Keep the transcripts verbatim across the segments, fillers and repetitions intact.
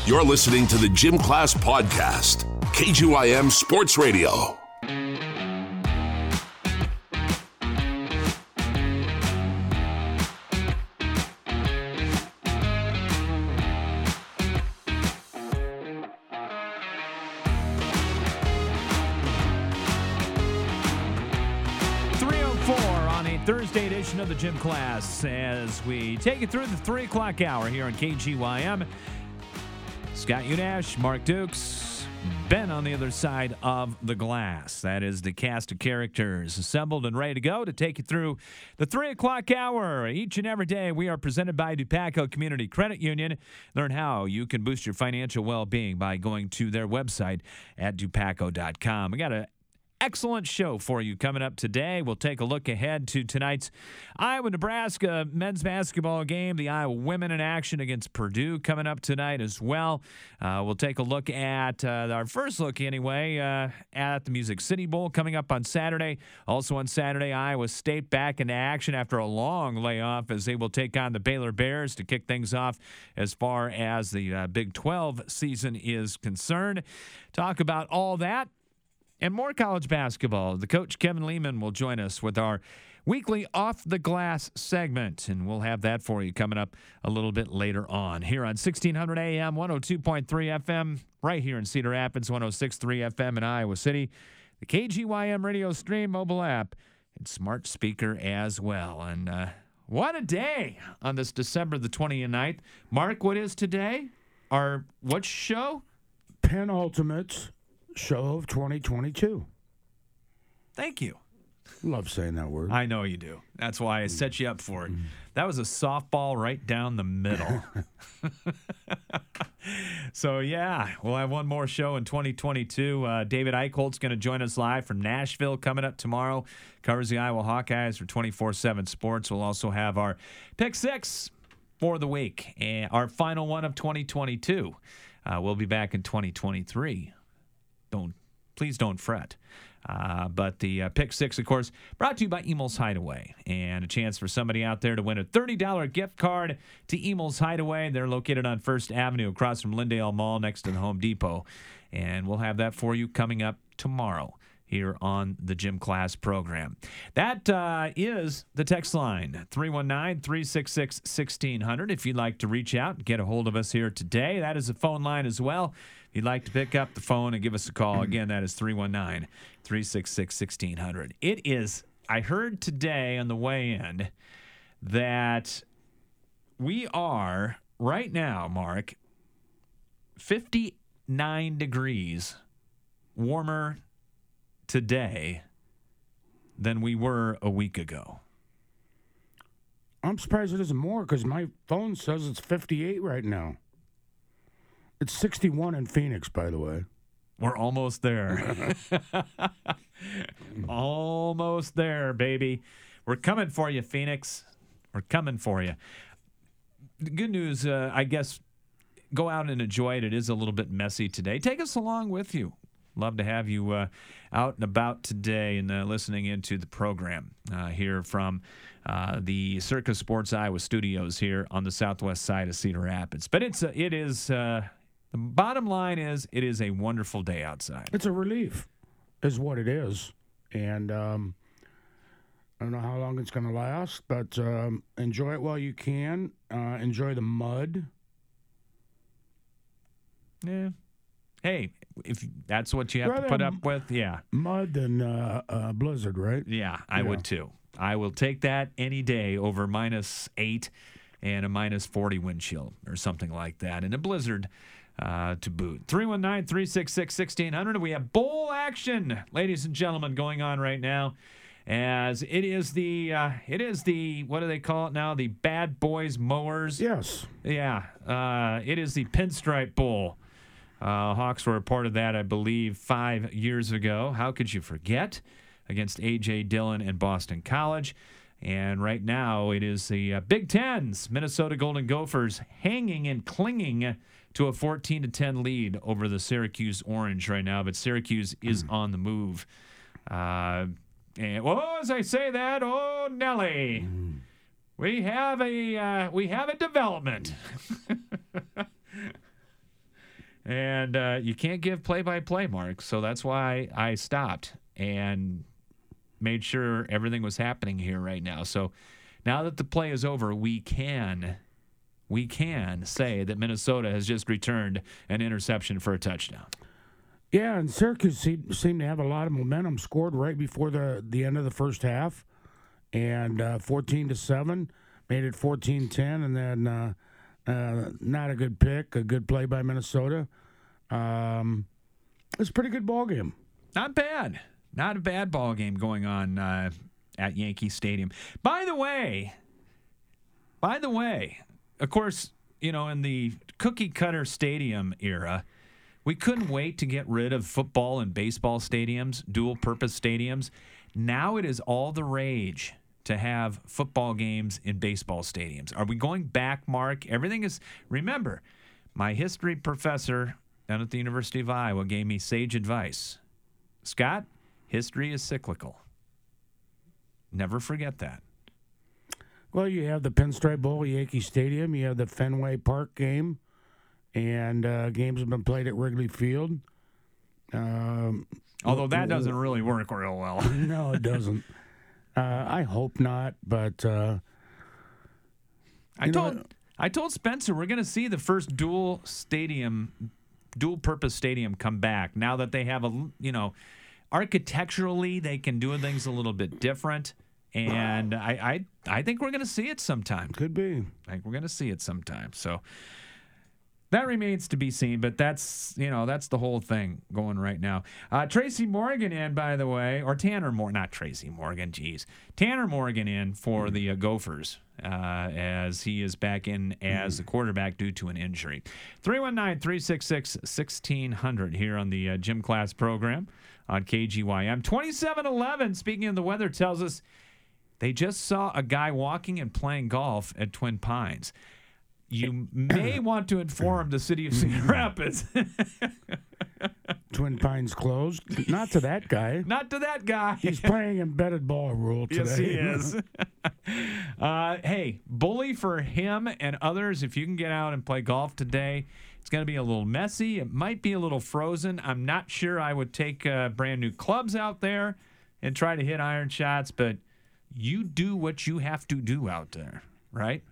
You're listening to the Gym Class Podcast, K G Y M Sports Radio. Thursday edition of the Gym Class as we take you through the three o'clock hour here on K G Y M. Scott Unash, Mark Dukes, Ben on the other side of the glass. That is the cast of characters assembled and ready to go to take you through the three o'clock hour. Each and every day we are presented by Dupaco Community Credit Union. Learn how you can boost your financial well-being by going to their website at dupaco dot com. We got a excellent show for you coming up today. We'll take a look ahead to tonight's Iowa-Nebraska men's basketball game. The Iowa women in action against Purdue coming up tonight as well. Uh, we'll take a look at, uh, our first look anyway, uh, at the Music City Bowl coming up on Saturday. Also on Saturday, Iowa State back into action after a long layoff as they will take on the Baylor Bears to kick things off as far as the uh, Big twelve season is concerned. Talk about all that and more college basketball. The coach, Kevin Lehman, will join us with our weekly Off the Glass segment, and we'll have that for you coming up a little bit later on here on sixteen hundred A M, one oh two point three F M, right here in Cedar Rapids, one oh six point three F M in Iowa City, the K G Y M radio stream, mobile app, and smart speaker as well. And uh, what a day on this December the twenty-ninth. Mark, what is today? Our what show? Penultimate show of twenty twenty-two. Thank you. Love saying that word. I know you do. That's why I set you up for it. That was a softball right down the middle. So, yeah, we'll have one more show in twenty twenty-two. Uh, David Eichholt's going to join us live from Nashville coming up tomorrow. Covers the Iowa Hawkeyes for twenty-four seven Sports. We'll also have our Pick Six for the week, and our final one of twenty twenty-two. Uh, we'll be back in twenty twenty-three. Don't, please don't fret. Uh, but the uh, Pick Six, of course, brought to you by Emil's Hideaway. And a chance for somebody out there to win a thirty dollars gift card to Emil's Hideaway. They're located on First Avenue across from Lindale Mall next to the Home Depot. And we'll have that for you coming up tomorrow here on the Gym Class program. That uh, is the text line, three one nine, three six six, one six zero zero. If you'd like to reach out and get a hold of us here today, that is a phone line as well. If you'd like to pick up the phone and give us a call, again, that is three one nine, three six six, one six zero zero. It is, I heard today on the way in that we are, right now, Mark, fifty-nine degrees warmer today than we were a week ago. I'm surprised it isn't more because my phone says it's fifty-eight right now. It's sixty-one in Phoenix, by the way. We're almost there. Almost there, baby. We're coming for you, Phoenix. We're coming for you. The good news, uh, I guess, go out and enjoy it. It is a little bit messy today. Take us along with you. Love to have you uh, out and about today and uh, listening into the program uh, here from uh, the Circus Sports Iowa studios here on the southwest side of Cedar Rapids. But it's uh, it is uh, the bottom line is it is a wonderful day outside. It's a relief, is what it is, and um, I don't know how long it's going to last, but um, enjoy it while you can. Uh, enjoy the mud. Yeah. Hey, if that's what you have Rather to put up with, yeah. Mud than uh, uh, blizzard, right? Yeah, I Yeah. would too. I will take that any day over minus eight and a minus forty wind chill or something like that, and a blizzard uh, to boot. three one nine, three six six, one six zero zero. We have bowl action, ladies and gentlemen, going on right now. As it is the, uh, it is the, what do they call it now? The Bad Boys Mowers. Yes. Yeah, uh, it is the Pinstripe Bowl. Uh, Hawks were a part of that, I believe, five years ago. How could you forget? Against A J. Dillon and Boston College. And right now it is the uh, Big Ten's Minnesota Golden Gophers hanging and clinging to a fourteen to ten lead over the Syracuse Orange right now. But Syracuse is mm. on the move. Uh, and, oh, as I say that, oh, Nelly, mm. we have a uh, we have a development. And uh, you can't give play-by-play, Mark. So that's why I stopped and made sure everything was happening here right now. So now that the play is over, we can we can say that Minnesota has just returned an interception for a touchdown. Yeah, and Syracuse seemed, seemed to have a lot of momentum. Scored right before the, the end of the first half, and uh, fourteen to seven made it fourteen ten, and then uh, uh, not a good pick, a good play by Minnesota. Um, it's a pretty good ball game. Not bad. Not a bad ball game going on uh, at Yankee Stadium. By the way, by the way, of course, you know, in the cookie cutter stadium era, we couldn't wait to get rid of football and baseball stadiums, dual purpose stadiums. Now it is all the rage to have football games in baseball stadiums. Are we going back, Mark? Everything is, remember, my history professor down at the University of Iowa gave me sage advice. Scott, history is cyclical. Never forget that. Well, you have the Pinstripe Bowl at Yankee Stadium. You have the Fenway Park game. And uh, games have been played at Wrigley Field. Um, Although that doesn't really work real well. No, it doesn't. Uh, I hope not, but uh, I told know, I told Spencer we're going to see the first dual stadium, dual purpose stadium come back now that they have a, you know, architecturally they can do things a little bit different, and I I, I think we're going to see it sometime. Could be. I think we're going to see it sometime. So that remains to be seen, but that's, you know, that's the whole thing going right now. Uh, Tracy Morgan in, by the way, or Tanner Morgan, not Tracy Morgan, geez. Tanner Morgan in for the uh, Gophers uh, as he is back in as the quarterback due to an injury. three one nine, three six six, one six zero zero here on the uh, Gym Class program on K G Y M. twenty-seven eleven, speaking of the weather, tells us they just saw a guy walking and playing golf at Twin Pines. You may want to inform the city of Cedar Rapids. Twin Pines closed. Not to that guy. Not to that guy. He's playing embedded ball rule today. Yes, he is. uh, hey, bully for him and others. If you can get out and play golf today, it's going to be a little messy. It might be a little frozen. I'm not sure I would take uh, brand new clubs out there and try to hit iron shots, but you do what you have to do out there, right?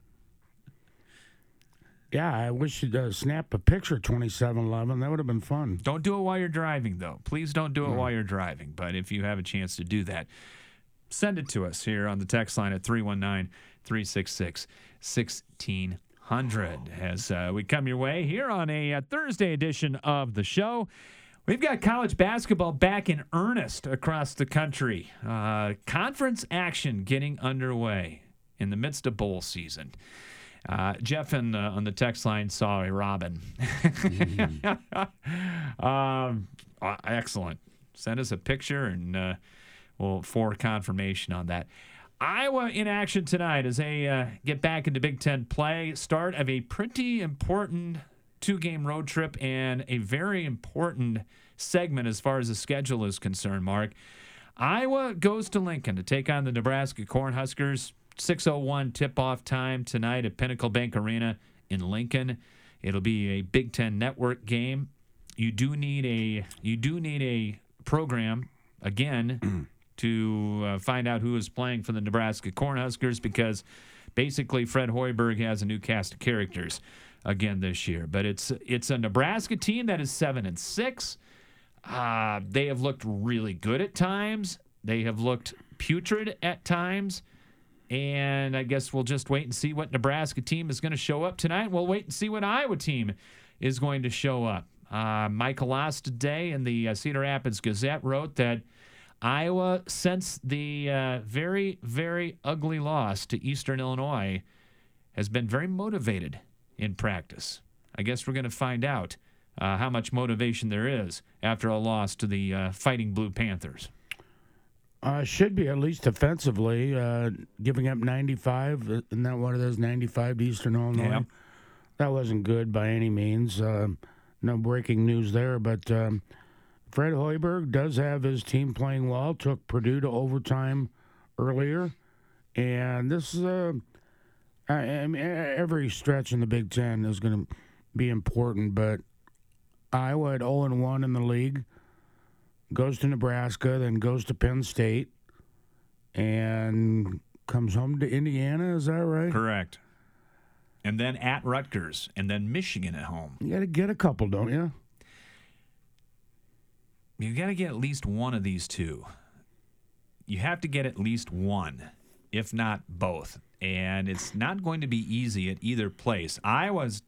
Yeah, I wish you'd uh, snap a picture twenty-seven eleven. That would have been fun. Don't do it while you're driving, though. Please don't do it mm. while you're driving. But if you have a chance to do that, send it to us here on the text line at three one nine, three six six, one six zero zero as uh, we come your way here on a uh, Thursday edition of the show. We've got college basketball back in earnest across the country. Uh, conference action getting underway in the midst of bowl season. Uh, Jeff in, uh, on the text line saw a robin. mm-hmm. um, uh, excellent. Send us a picture and uh, we'll for confirmation on that. Iowa in action tonight as they uh, get back into Big Ten play. Start of a pretty important two-game road trip and a very important segment as far as the schedule is concerned, Mark. Iowa goes to Lincoln to take on the Nebraska Cornhuskers. six oh one tip-off time tonight at Pinnacle Bank Arena in Lincoln. It'll be a Big Ten Network game. You do need a you do need a program again to uh, find out who is playing for the Nebraska Cornhuskers, because basically Fred Hoiberg has a new cast of characters again this year. But it's it's a Nebraska team that is seven and six. Uh, they have looked really good at times. They have looked putrid at times. And I guess we'll just wait and see what Nebraska team is going to show up tonight. We'll wait and see what Iowa team is going to show up. Uh, Michael Oss today in the uh, Cedar Rapids Gazette wrote that Iowa, since the uh, very, very ugly loss to Eastern Illinois, has been very motivated in practice. I guess we're going to find out uh, how much motivation there is after a loss to the uh, Fighting Blue Panthers. Uh, should be, at least offensively, uh, giving up ninety-five. Isn't that what it is, ninety-five to Eastern Illinois? Yeah. That wasn't good by any means. Uh, no breaking news there, but um, Fred Hoiberg does have his team playing well. Took Purdue to overtime earlier. And this is a, I mean, every stretch in the Big Ten is going to be important, but Iowa at oh and one in the league, goes to Nebraska, then goes to Penn State, and comes home to Indiana. Is that right? Correct. And then at Rutgers, and then Michigan at home. You got to get a couple, don't you? You got to get at least one of these two. You have to get at least one, if not both. And it's not going to be easy at either place. Iowa's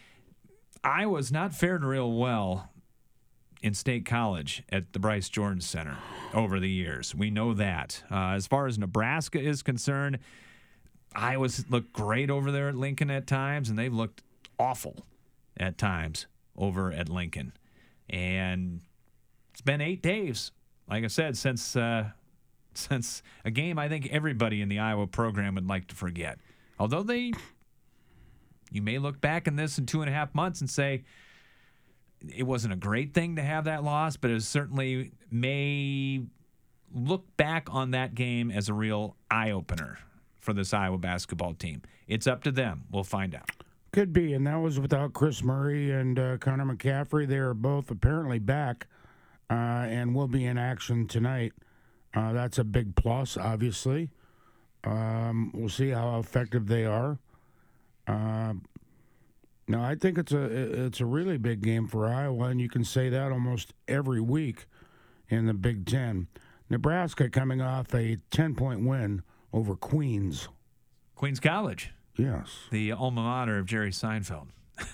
Iowa's not fared real well in State College at the Bryce Jordan Center over the years. We know that. Uh, as far as Nebraska is concerned, Iowa's looked great over there at Lincoln at times, and they've looked awful at times over at Lincoln. And it's been eight days, like I said, since uh, since a game I think everybody in the Iowa program would like to forget. Although they, you may look back in this in two and a half months and say it wasn't a great thing to have that loss, but it certainly may look back on that game as a real eye-opener for this Iowa basketball team. It's up to them. We'll find out. Could be, and that was without Chris Murray and uh, Connor McCaffrey. They are both apparently back uh, and will be in action tonight. Uh, that's a big plus, obviously. Um, we'll see how effective they are. Uh, no, I think it's a it's a really big game for Iowa, and you can say that almost every week in the Big Ten. Nebraska coming off a ten-point win over Queens. Queens College. Yes. The alma mater of Jerry Seinfeld.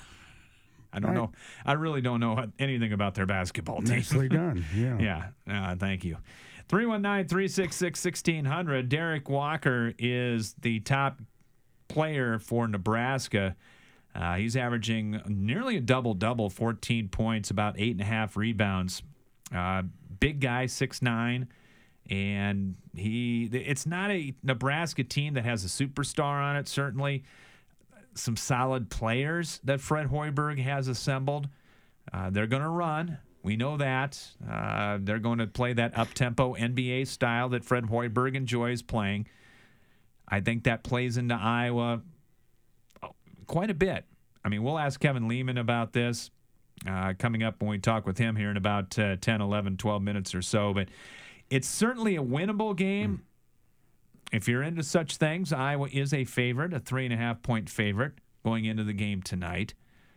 I don't I, know. I really don't know anything about their basketball team. Nicely done. Yeah. Yeah. Uh, thank you. three one nine, three six six, one six zero zero. Derek Walker is the top player for Nebraska. Uh, he's averaging nearly a double-double, fourteen points, about eight and a half rebounds. Uh, big guy, six nine. And he, it's not a Nebraska team that has a superstar on it, certainly. Some solid players that Fred Hoiberg has assembled. Uh, they're going to run. We know that. Uh, they're going to play that up-tempo N B A style that Fred Hoiberg enjoys playing. I think that plays into Iowa quite a bit. I mean, we'll ask Kevin Lehman about this uh, coming up when we talk with him here in about uh, ten, eleven, twelve minutes or so. But it's certainly a winnable game. Mm. If you're into such things, Iowa is a favorite, a three and a half point favorite going into the game tonight.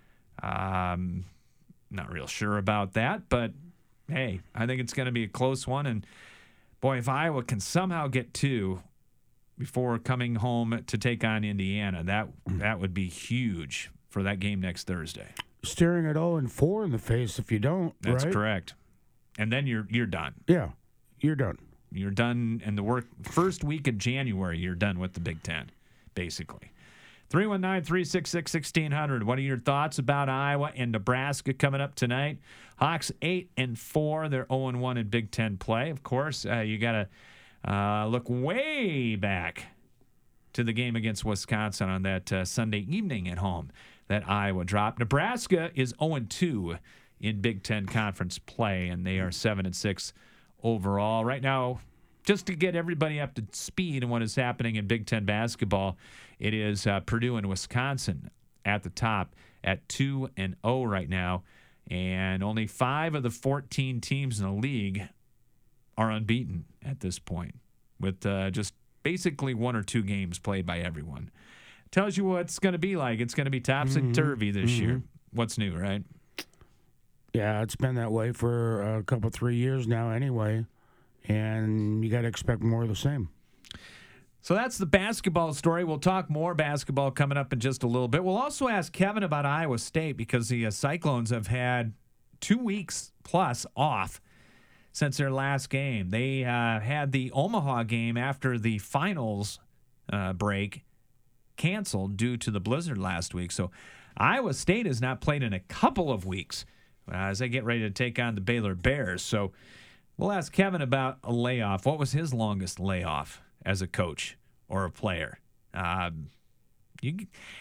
Um, not real sure about that, but hey, I think it's going to be a close one. And boy, if Iowa can somehow get two before coming home to take on Indiana, that that would be huge for that game next Thursday. Staring at oh and four in the face if you don't. That's right? correct. And then you're you're done. Yeah, you're done. You're done in the work first week of January. You're done with the Big Ten, basically. three one nine, three six six, one six zero zero. What are your thoughts about Iowa and Nebraska coming up tonight? Hawks eight and four. They're oh and one in Big Ten play. Of course, uh, you got to uh, look way back to the game against Wisconsin on that uh, Sunday evening at home that Iowa dropped. Nebraska is oh and two in Big Ten conference play, and they are seven and six overall. Right now, just to get everybody up to speed on what is happening in Big Ten basketball, it is uh, Purdue and Wisconsin at the top at two and oh right now, and only five of the fourteen teams in the league are unbeaten at this point, with uh, just basically one or two games played by everyone. Tells you what it's going to be like. It's going to be topsy-turvy this mm-hmm. year. What's new, right? Yeah, it's been that way for a couple, three years now anyway, and you got to expect more of the same. So that's the basketball story. We'll talk more basketball coming up in just a little bit. We'll also ask Kevin about Iowa State because the uh, Cyclones have had two weeks plus off since their last game. They uh, had the Omaha game after the finals uh, break canceled due to the blizzard last week. So Iowa State has not played in a couple of weeks uh, as they get ready to take on the Baylor Bears. So we'll ask Kevin about a layoff. What was his longest layoff as a coach or a player? Um, you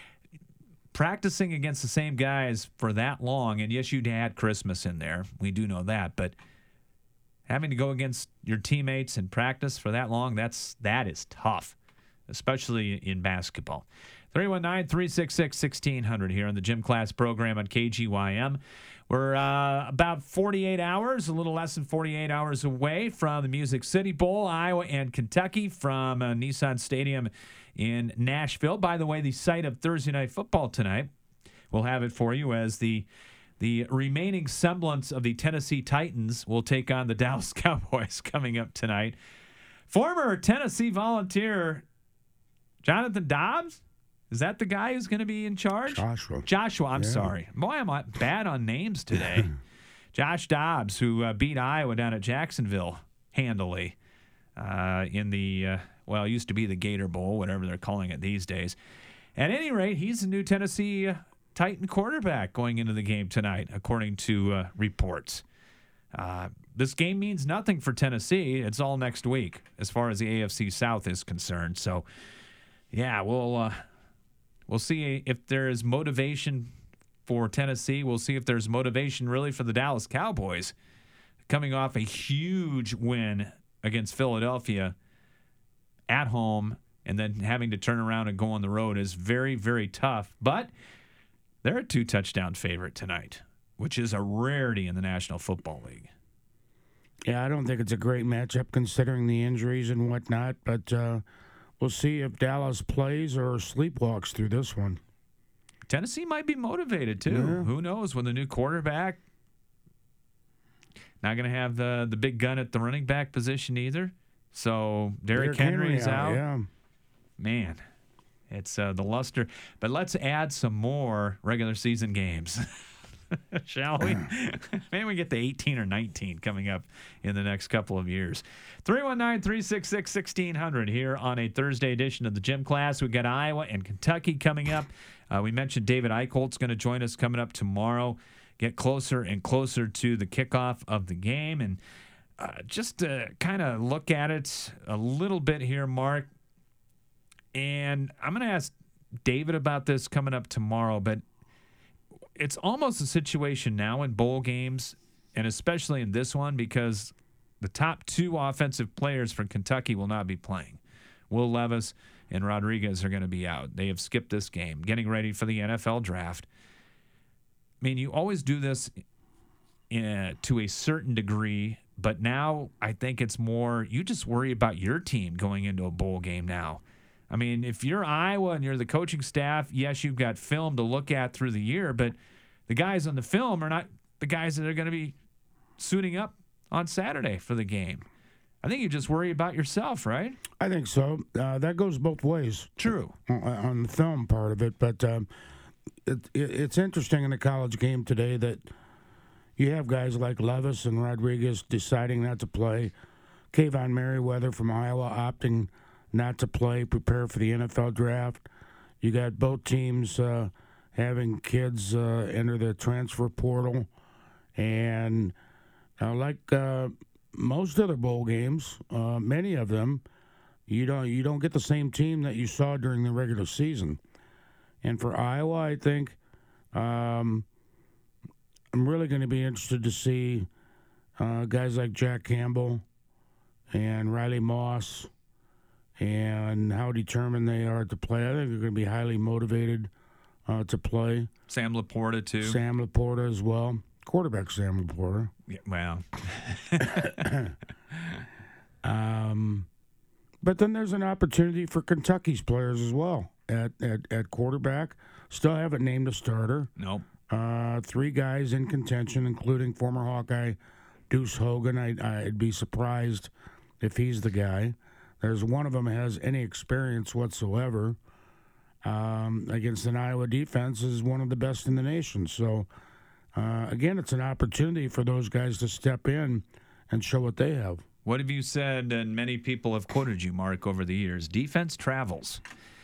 practicing against the same guys for that long, and yes, you'd had Christmas in there. We do know that, but having to go against your teammates in practice for that long, that's that is tough, especially in basketball. three one nine, three six six, one six zero zero here on the Gym Class program on K G Y M. We're uh, about forty-eight hours, a little less than forty-eight hours away from the Music City Bowl, Iowa and Kentucky from uh, Nissan Stadium in Nashville. By the way, the site of Thursday Night Football tonight, we'll have it for you as the the remaining semblance of the Tennessee Titans will take on the Dallas Cowboys coming up tonight. Former Tennessee Volunteer Jonathan Dobbs? Is that the guy who's going to be in charge? Joshua. Joshua, I'm yeah. sorry. Boy, I'm bad on names today. Josh Dobbs, who uh, beat Iowa down at Jacksonville handily uh, in the, uh, well, it used to be the Gator Bowl, whatever they're calling it these days. At any rate, he's the new Tennessee uh, Titan quarterback going into the game tonight, according to uh, reports. Uh, this game means nothing for Tennessee. It's all next week as far as the A F C South is concerned. So, yeah, we'll... Uh, We'll see if there is motivation for Tennessee. We'll see if there's motivation really for the Dallas Cowboys. Coming off a huge win against Philadelphia at home and then having to turn around and go on the road is very, very tough. But they're a two-touchdown favorite tonight, which is a rarity in the National Football League. Yeah, I don't think it's a great matchup considering the injuries and whatnot, but... Uh We'll see if Dallas plays or sleepwalks through this one. Tennessee might be motivated, too. Yeah. Who knows? When the new quarterback, not going to have the, the big gun at the running back position either. So Derrick Henry's Henry out. out. Yeah. Man, it's uh, the luster. But let's add some more regular season games. Shall we? Maybe we get to eighteen or nineteen coming up in the next couple of years. three one nine, three six six, one six zero zero here on a Thursday edition of the Gym Class. We've got Iowa and Kentucky coming up. Uh, we mentioned David Eicholt's going to join us coming up tomorrow. Get closer and closer to the kickoff of the game. And uh, just to kind of look at it a little bit here, Mark. And I'm going to ask David about this coming up tomorrow, but it's almost a situation now in bowl games, and especially in this one, because the top two offensive players for Kentucky will not be playing. Will Levis and Rodriguez are going to be out. They have skipped this game, getting ready for the N F L draft. I mean, you always do this in, to a certain degree, but now I think it's more you just worry about your team going into a bowl game now. I mean, if you're Iowa and you're the coaching staff, yes, you've got film to look at through the year, but the guys on the film are not the guys that are going to be suiting up on Saturday for the game. I think you just worry about yourself, right? I think so. Uh, that goes both ways. True. On, on the film part of it, but um, it, it, it's interesting in the college game today that you have guys like Levis and Rodriguez deciding not to play. Kayvon Merriweather from Iowa opting not to play, prepare for the N F L draft. You got both teams uh, having kids uh, enter the transfer portal. And uh, like uh, most other bowl games, uh, many of them, you don't you don't get the same team that you saw during the regular season. And for Iowa, I think um, I'm really going to be interested to see uh, guys like Jack Campbell and Riley Moss and how determined they are to play. I think they're going to be highly motivated uh, to play. Sam Laporta, too. Sam Laporta as well. Quarterback Sam Laporta. Yeah, well. um, but then there's an opportunity for Kentucky's players as well at, at, at quarterback. Still haven't named a starter. Nope. Uh, three guys in contention, including former Hawkeye Deuce Hogan. I, I'd be surprised if he's the guy. There's one of them has any experience whatsoever um, against an Iowa defense is one of the best in the nation. So, uh, again, it's an opportunity for those guys to step in and show what they have. What have you said, and many people have quoted you, Mark, over the years? Defense travels.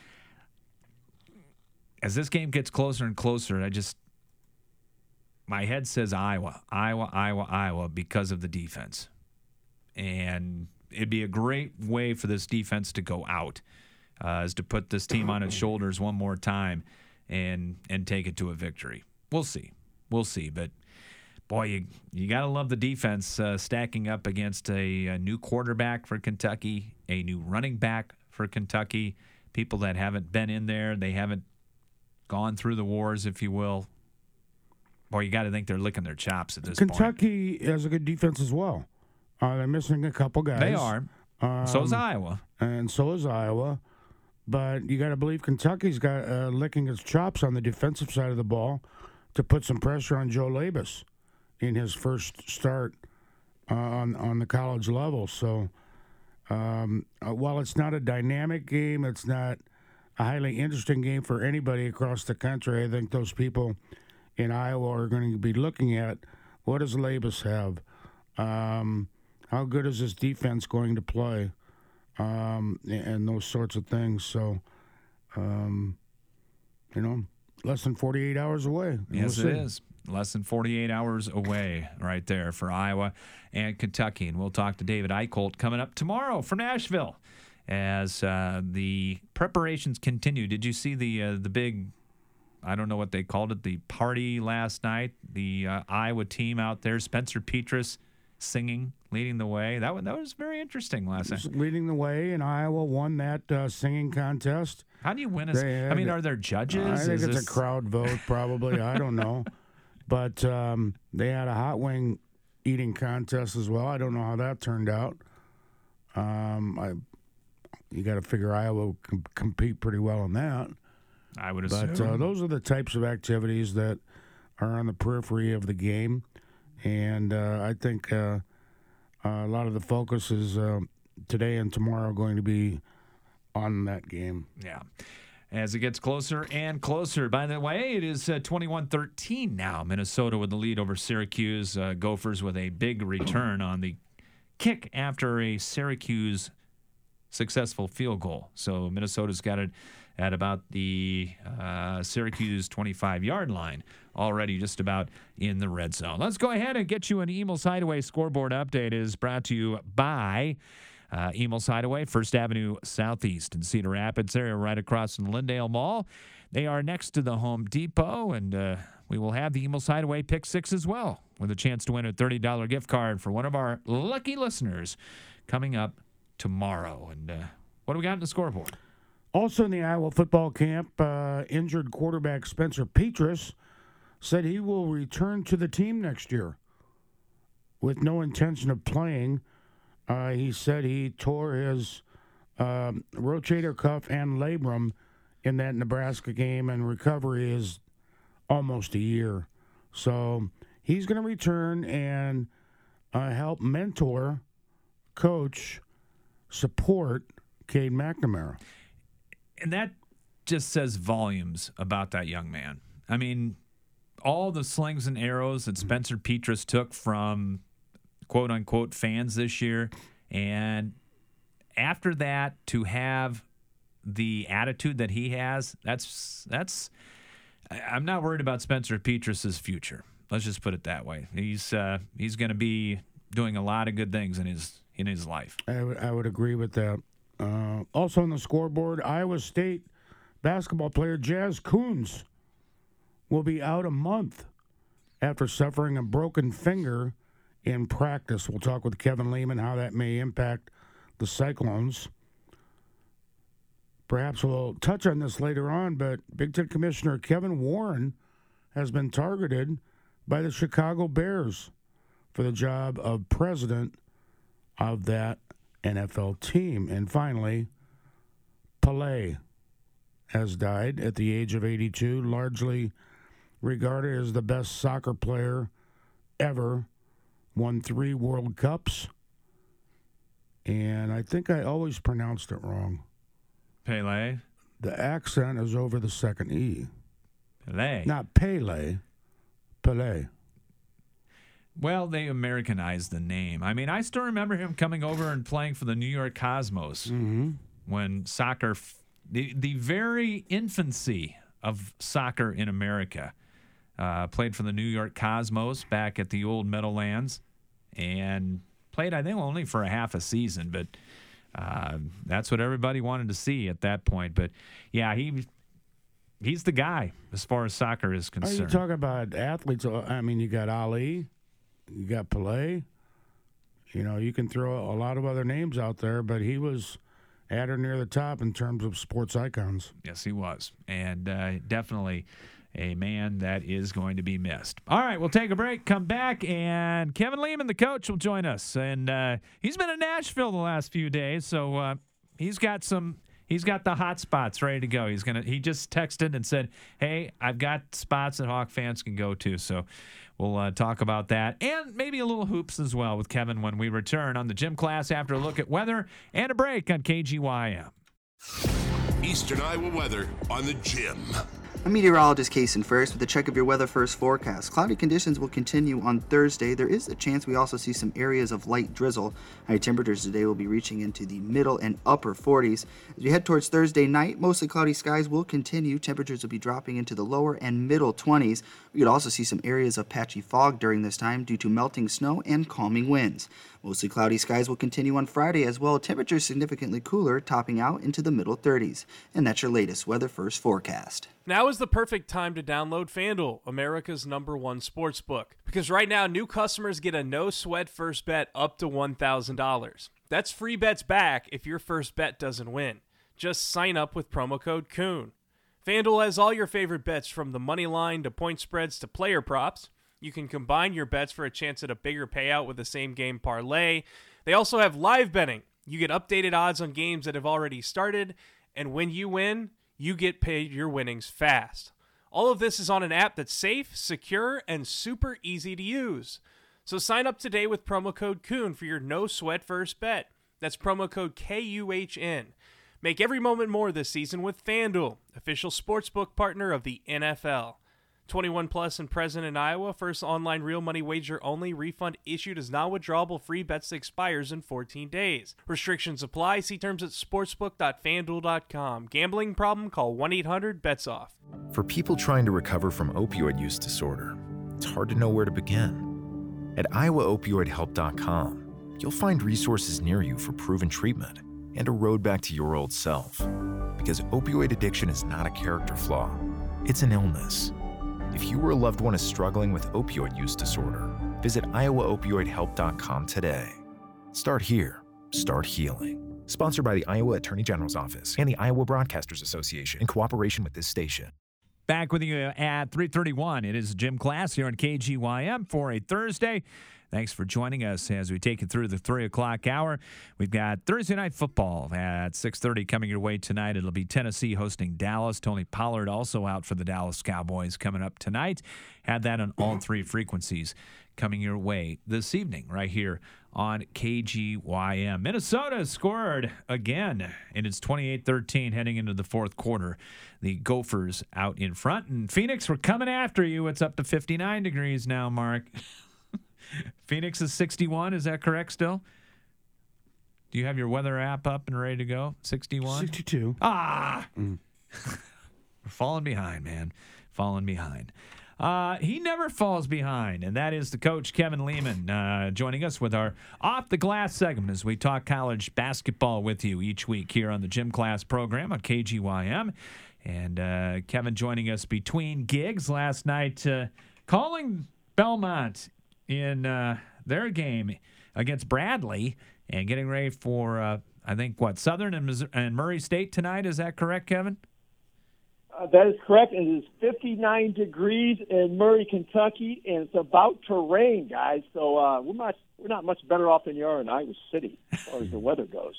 As this game gets closer and closer, I just my head says Iowa, Iowa, Iowa, Iowa because of the defense. And it'd be a great way for this defense to go out, uh, is to put this team on its shoulders one more time and and take it to a victory. We'll see. We'll see. But, boy, you, you got to love the defense uh, stacking up against a, a new quarterback for Kentucky, a new running back for Kentucky, people that haven't been in there, they haven't gone through the wars, if you will. Boy, you got to think they're licking their chops at this Kentucky point. Kentucky has a good defense as well. Uh, they're missing a couple guys. They are. Um, so is Iowa. And so is Iowa. But you got to believe Kentucky's got uh, licking its chops on the defensive side of the ball to put some pressure on Joe Labus in his first start uh, on on the college level. So um, uh, while it's not a dynamic game, it's not a highly interesting game for anybody across the country. I think those people in Iowa are going to be looking at what does Labus have? Um, how good is this defense going to play? Um, and those sorts of things. So, um, you know, less than forty-eight hours away. Yes, we'll it is. Less than forty-eight hours away right there for Iowa and Kentucky. And we'll talk to David Eicholt coming up tomorrow from Nashville as uh, the preparations continue. Did you see the uh, the big, I don't know what they called it, the party last night? The uh, Iowa team out there, Spencer Petras singing, leading the way. That was, that was very interesting last night. Leading the way, and Iowa won that uh, singing contest. How do you win? A, I mean, are there judges? I think Is it's this... a crowd vote, probably. I don't know. But um, they had a hot wing eating contest as well. I don't know how that turned out. Um, I You got to figure Iowa can compete pretty well in that. I would assume. But uh, those are the types of activities that are on the periphery of the game. And uh, I think uh, a lot of the focus is uh, today and tomorrow going to be on that game. Yeah. As it gets closer and closer. By the way, it is uh, twenty-one thirteen now. Minnesota with the lead over Syracuse. Uh, Gophers with a big return on the kick after a Syracuse successful field goal. So Minnesota's got it at about the uh, Syracuse twenty-five-yard line, already just about in the red zone. Let's go ahead and get you an Emil's Hideaway scoreboard update. It is brought to you by uh, Emil's Hideaway, First Avenue Southeast in Cedar Rapids area, right across from the Lindale Mall. They are next to the Home Depot, and uh, we will have the Emil's Hideaway Pick Six as well, with a chance to win a thirty dollars gift card for one of our lucky listeners coming up tomorrow. And uh, what do we got in the scoreboard? Also in the Iowa football camp, uh, injured quarterback Spencer Petras said he will return to the team next year with no intention of playing. Uh, he said he tore his um, rotator cuff and labrum in that Nebraska game, and recovery is almost a year. So he's going to return and uh, help mentor, coach, support Cade McNamara. And that just says volumes about that young man. I mean, all the slings and arrows that Spencer Petras took from quote-unquote fans this year, and after that, to have the attitude that he has, that's that's. I'm not worried about Spencer Petras' future. Let's just put it that way. He's uh, he's going to be doing a lot of good things in his in his life. I would I would agree with that. Uh, also on the scoreboard, Iowa State basketball player Jazz Coons will be out a month after suffering a broken finger in practice. We'll talk with Kevin Lehman how that may impact the Cyclones. Perhaps we'll touch on this later on, but Big Ten Commissioner Kevin Warren has been targeted by the Chicago Bears for the job of president of that N F L team. And finally, Pelé has died at the age of eighty-two, largely regarded as the best soccer player ever, won three World Cups, and I think I always pronounced it wrong. Pele? The accent is over the second E. Pele? Not Pele, Pelé. Well, they Americanized the name. I mean, I still remember him coming over and playing for the New York Cosmos Mm-hmm. when soccer, the, the very infancy of soccer in America, uh, played for the New York Cosmos back at the old Meadowlands, and played, I think, only for a half a season, but uh, that's what everybody wanted to see at that point. But, yeah, he he's the guy as far as soccer is concerned. Are you talking about athletes? I mean, you got Ali. You got Pelé. You know, you can throw a lot of other names out there, but he was had her near the top in terms of sports icons. Yes, he was. And uh, definitely a man that is going to be missed. All right, we'll take a break, come back, and Kevin Lehman, the coach, will join us. And uh, he's been in Nashville the last few days, so uh, he's got some he's got the hot spots ready to go. He's gonna he just texted and said, "Hey, I've got spots that Hawk fans can go to." So we'll uh, talk about that and maybe a little hoops as well with Kevin when we return on the Gym Class after a look at weather and a break on K G Y M. Eastern Iowa weather on the Gym. I'm meteorologist Kason First with a check of your Weather First forecast. Cloudy conditions will continue on Thursday. There is a chance we also see some areas of light drizzle. High temperatures today will be reaching into the middle and upper forties. As we head towards Thursday night, mostly cloudy skies will continue. Temperatures will be dropping into the lower and middle twenties. We could also see some areas of patchy fog during this time due to melting snow and calming winds. Mostly cloudy skies will continue on Friday as well. Temperatures significantly cooler, topping out into the middle thirties. And that's your latest Weather First forecast. Now is the perfect time to download FanDuel, America's number one sportsbook. Because right now, new customers get a no-sweat first bet up to one thousand dollars. That's free bets back if your first bet doesn't win. Just sign up with promo code Coon. FanDuel has all your favorite bets from the money line to point spreads to player props. You can combine your bets for a chance at a bigger payout with the same game parlay. They also have live betting. You get updated odds on games that have already started, and when you win, you get paid your winnings fast. All of this is on an app that's safe, secure, and super easy to use. So sign up today with promo code Coon for your no-sweat first bet. That's promo code K U H N. Make every moment more this season with FanDuel, official sportsbook partner of the N F L. twenty-one plus and present in Iowa. First online real money wager only. Refund issued as non-withdrawable free bets that expires in fourteen days. Restrictions apply. See terms at sportsbook dot fan duel dot com. Gambling problem? Call one eight hundred bets off. For people trying to recover from opioid use disorder, it's hard to know where to begin. At iowa opioid help dot com, you'll find resources near you for proven treatment and a road back to your old self. Because opioid addiction is not a character flaw, it's an illness. If you or a loved one is struggling with opioid use disorder, visit iowa opioid help dot com today. Start here. Start healing. Sponsored by the Iowa Attorney General's Office and the Iowa Broadcasters Association in cooperation with this station. Back with you at three thirty-one. It is Gym Class here on K G Y M for a Thursday. Thanks for joining us as we take you through the three o'clock hour. We've got Thursday Night Football at six thirty coming your way tonight. It'll be Tennessee hosting Dallas. Tony Pollard also out for the Dallas Cowboys coming up tonight. Had that on all three frequencies coming your way this evening right here on K G Y M. Minnesota scored again, and it's twenty-eight thirteen heading into the fourth quarter. The Gophers out in front, and Phoenix, we're coming after you. It's up to fifty-nine degrees now, Mark. Phoenix is sixty-one. Is that correct still? Do you have your weather app up and ready to go? sixty-one? sixty-two. Ah! Mm. We're falling behind, man. Falling behind. Uh, he never falls behind, and that is the coach, Kevin Lehman, uh, joining us with our Off the Glass segment as we talk college basketball with you each week here on the Gym Class program on K G Y M. And uh, Kevin joining us between gigs last night, uh, calling Belmont in uh, their game against Bradley and getting ready for, uh, I think, what, Southern and, Missouri, and Murray State tonight. Is that correct, Kevin? Uh, that is correct. It is fifty-nine degrees in Murray, Kentucky, and it's about to rain, guys. So uh, we're not we're not much better off than you are in Iowa City as far as the weather goes.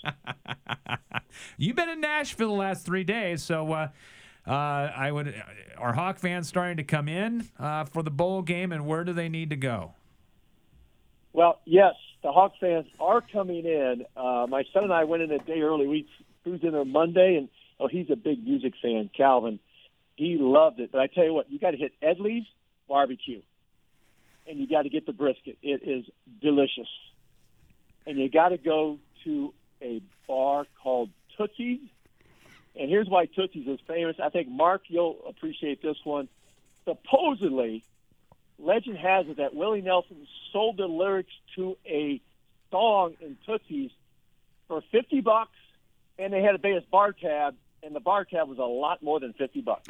You've been in Nashville the last three days, so uh, uh, I would. Are Hawk fans starting to come in uh, for the bowl game, and where do they need to go? Well, yes, the Hawk fans are coming in. Uh, my son and I went in a day early. We flew in there Monday, and oh, he's a big music fan, Calvin. He loved it. But I tell you what, you got to hit Edley's barbecue, and you got to get the brisket. It is delicious. And you got to go to a bar called Tootsie's. And here's why Tootsie's is famous. I think, Mark, you'll appreciate this one. Supposedly, legend has it that Willie Nelson sold the lyrics to a song in Tootsie's for fifty bucks, and they had to pay his bar tab, and the bar tab was a lot more than fifty bucks.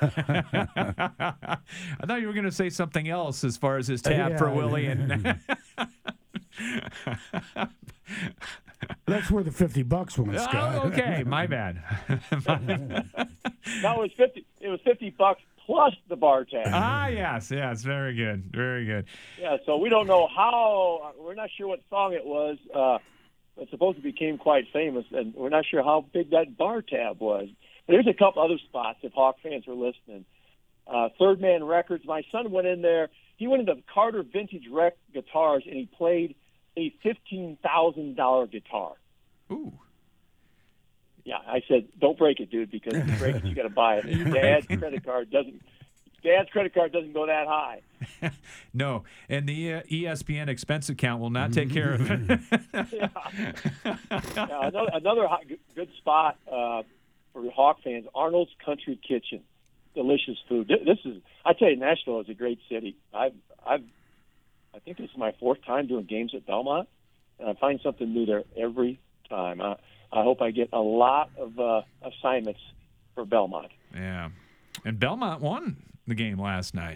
I thought you were going to say something else as far as his tab yeah, for Willie. And That's where the fifty bucks went, Scott. Oh, okay, my bad. No, it was fifty. It was fifty bucks plus the bar tab. Ah, yes, yes, very good, very good. Yeah, so we don't know how. We're not sure what song it was. Uh, it supposedly became quite famous, and we're not sure how big that bar tab was. But there's a couple other spots if Hawk fans are listening. Uh, Third Man Records. My son went in there. He went into Carter Vintage Rec Guitars, and he played a fifteen thousand dollars guitar. Ooh. Yeah, I said, don't break it, dude, because if you break it, you got to buy it. And Dad's credit card doesn't. Dad's credit card doesn't go that high. No, and the uh, E S P N expense account will not take care of it. yeah. Yeah, another another hot, good spot uh, for Hawk fans: Arnold's Country Kitchen. Delicious food. This is, I tell you, Nashville is a great city. I've, I've, I think this is my fourth time doing games at Belmont, and I find something new there every time. I, I hope I get a lot of uh, assignments for Belmont. Yeah, and Belmont won the game last night.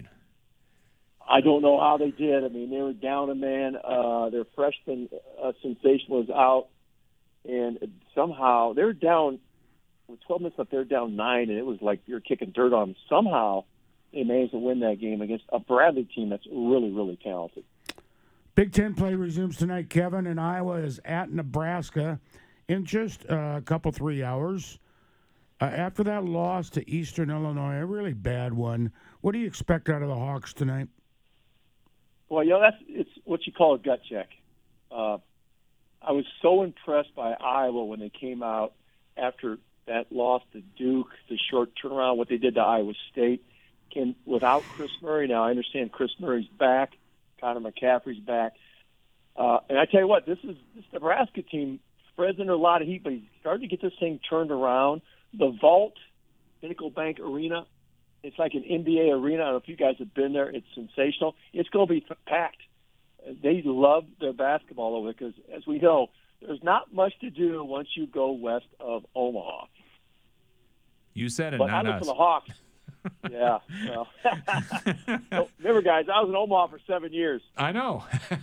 I don't know how they did. I mean, they were down a man. Uh, their freshman uh, sensation was out, and somehow they were down. With twelve minutes left, they're down nine, and it was like you're kicking dirt on them. Somehow, they managed to win that game against a Bradley team that's really, really talented. Big Ten play resumes tonight, Kevin, and Iowa is at Nebraska in just uh, a couple, three hours. Uh, after that loss to Eastern Illinois, a really bad one, what do you expect out of the Hawks tonight? Well, you know, that's it's what you call a gut check. Uh, I was so impressed by Iowa when they came out after that loss to Duke, the short turnaround, what they did to Iowa State. Came without Chris Murray. Now, I understand Chris Murray's back. Connor McCaffrey's back. Uh, and I tell you what, this is this Nebraska team spreads under a lot of heat, but he's starting to get this thing turned around. The Vault, Pinnacle Bank Arena, it's like an N B A arena. I don't know if you guys have been there. It's sensational. It's going to be packed. They love their basketball over there because, as we know, there's not much to do once you go west of Omaha. You said it, but not I look us. for the Hawks. Yeah. Well. So, remember, guys, I was in Omaha for seven years. I know.